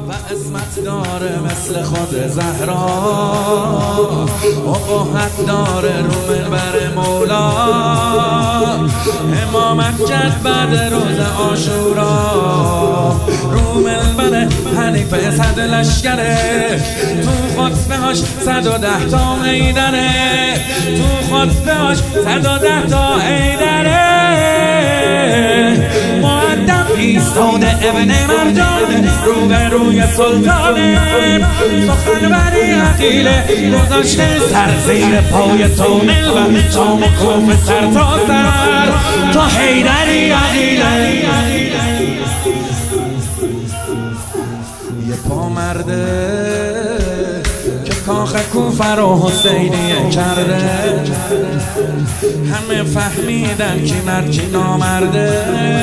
و عصمت داره مثل خود زهرا، ابهت داره رو منبر مولا، امامت کرد بعد روز عاشورا، رو منبر حنیفه صد لشکره، تو خطبه هاش 110 تا حیدره، تو خطبه هاش 110 تا حیدره، مؤدب ایستاده ابن مرجان رو به روی سلطانه، سخنوری عقیله گذاشته سر زیر پای تونل و شام و کوف سر تا سر تا حیدری عقیله. یه پا مرده که کاخ کوفه رو حسینیه کرده، همه فهمیدن کی مرد کی نامرده،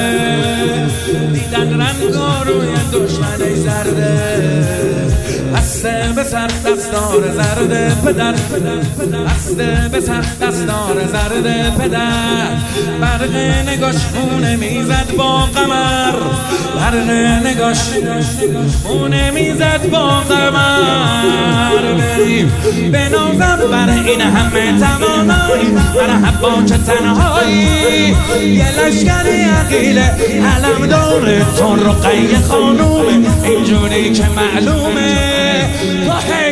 دیدن رنگا روی دشمنی زرده، بسته به سر دستار زرده پدر، بسته به سر دستار زرده پدر، برق نگاش خونه میزد با قمر، برق نگاش خونه میزد با قمر، بریم به نازم بر این همه توانایی، بر حبا چه تنهایی، یه لشکر عقیله علم داره تو رقیه خانومه، اینجوری که معلومه تو